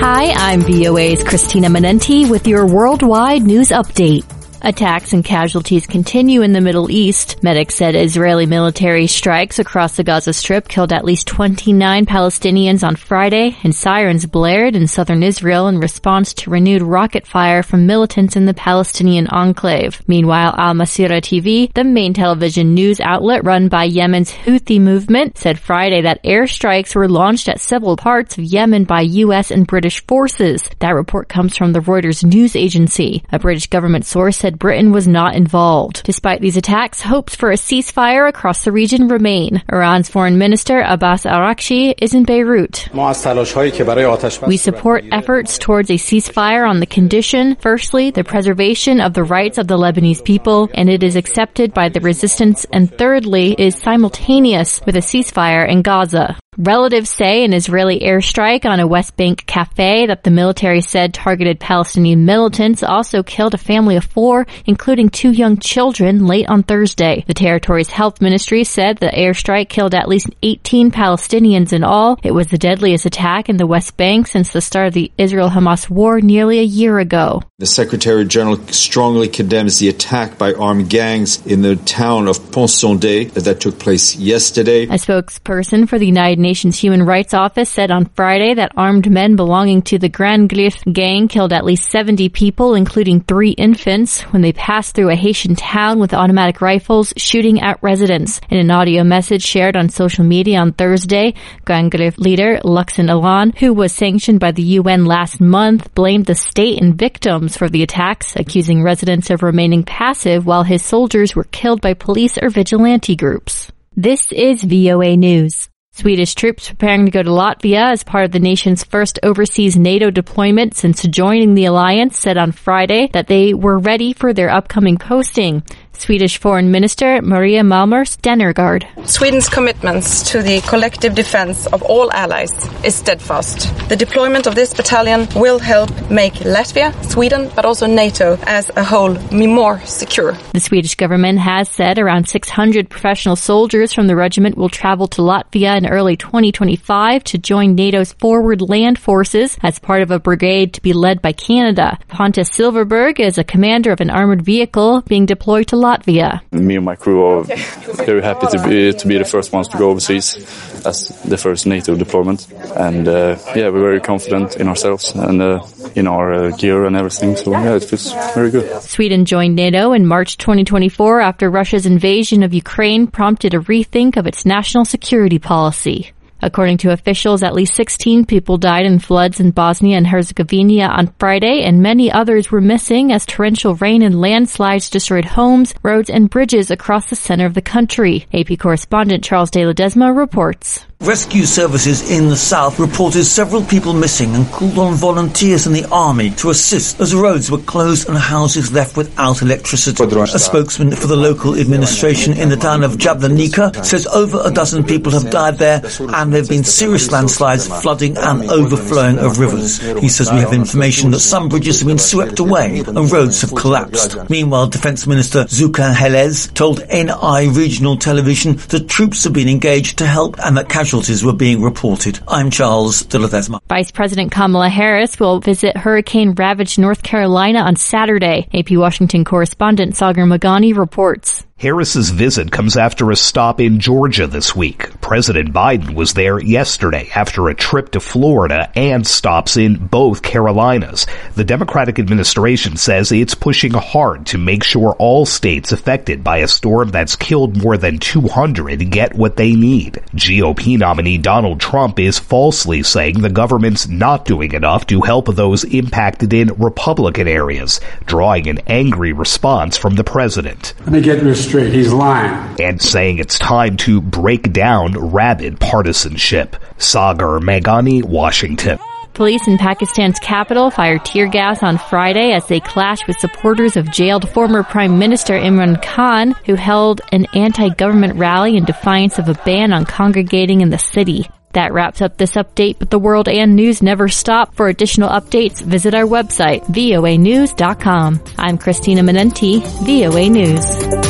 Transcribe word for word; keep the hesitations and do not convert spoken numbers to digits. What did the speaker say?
Hi, I'm V O A's Christina Menenti with your worldwide news update. Attacks and casualties continue in the Middle East. Medics said Israeli military strikes across the Gaza Strip killed at least twenty-nine Palestinians on Friday, and sirens blared in southern Israel in response to renewed rocket fire from militants in the Palestinian enclave. Meanwhile, Al Masirah T V, the main television news outlet run by Yemen's Houthi movement, said Friday that airstrikes were launched at several parts of Yemen by U S and British forces. That report comes from the Reuters news agency. A British government source said Britain was not involved. Despite these attacks, hopes for a ceasefire across the region remain. Iran's foreign minister Abbas Araghchi is in Beirut. We support efforts towards a ceasefire on the condition, firstly, the preservation of the rights of the Lebanese people, and it is accepted by the resistance, and thirdly, is simultaneous with a ceasefire in Gaza. Relatives say an Israeli airstrike on a West Bank cafe that the military said targeted Palestinian militants also killed a family of four, including two young children, late on Thursday. The territory's health ministry said the airstrike killed at least eighteen Palestinians in all. It was the deadliest attack in the West Bank since the start of the Israel-Hamas war nearly a year ago. The Secretary General strongly condemns the attack by armed gangs in the town of Pont-Sondé that took place yesterday. A spokesperson for the United Nations Human Rights Office said on Friday that armed men belonging to the Grand Glif gang killed at least seventy people, including three infants, when they passed through a Haitian town with automatic rifles, shooting at residents. In an audio message shared on social media on Thursday, Grand Glif leader Luxon Alan, who was sanctioned by the U N last month, blamed the state and victims for the attacks, accusing residents of remaining passive while his soldiers were killed by police or vigilante groups. This is V O A News. Swedish troops preparing to go to Latvia as part of the nation's first overseas NATO deployment since joining the alliance said on Friday that they were ready for their upcoming posting. Swedish Foreign Minister Maria Malmer Stenergaard. Sweden's commitments to the collective defense of all allies is steadfast. The deployment of this battalion will help make Latvia, Sweden, but also NATO as a whole be more secure. The Swedish government has said around six hundred professional soldiers from the regiment will travel to Latvia in early twenty twenty-five to join NATO's forward land forces as part of a brigade to be led by Canada. Pontus Silverberg is a commander of an armored vehicle being deployed to Latvia. Me and my crew are very happy to be to be the first ones to go overseas as the first NATO deployment, and uh, yeah, we're very confident in ourselves and uh, in our uh, gear and everything. So yeah, it feels very good. Sweden joined NATO in March twenty twenty-four after Russia's invasion of Ukraine prompted a rethink of its national security policy. According to officials, at least sixteen people died in floods in Bosnia and Herzegovina on Friday, and many others were missing as torrential rain and landslides destroyed homes, roads, and bridges across the center of the country. A P correspondent Charles de Ledesma reports. Rescue services in the south reported several people missing and called on volunteers in the army to assist as roads were closed and houses left without electricity. A spokesman for the local administration in the town of Jablanica says over a dozen people have died there and there have been serious landslides, flooding and overflowing of rivers. He says we have information that some bridges have been swept away and roads have collapsed. Meanwhile, Defence Minister Zukan Helez told N I Regional Television that troops have been engaged to help and that casualties were being reported. I'm Charles de Ledesma. Vice President Kamala Harris will visit hurricane-ravaged North Carolina on Saturday. A P Washington correspondent Sagar Magani reports. Harris's visit comes after a stop in Georgia this week. President Biden was there yesterday after a trip to Florida and stops in both Carolinas. The Democratic administration says it's pushing hard to make sure all states affected by a storm that's killed more than two hundred get what they need. G O P nominee Donald Trump is falsely saying the government's not doing enough to help those impacted in Republican areas, drawing an angry response from the president. Let me get this straight. He's lying. And saying it's time to break down rabid partisanship. Sagar Magani, Washington. Police in Pakistan's capital fired tear gas on Friday as they clashed with supporters of jailed former Prime Minister Imran Khan, who held an anti-government rally in defiance of a ban on congregating in the city. That wraps up this update, but the world and news never stop. For additional updates, visit our website, V O A news dot com. I'm Christina Menenti, V O A News.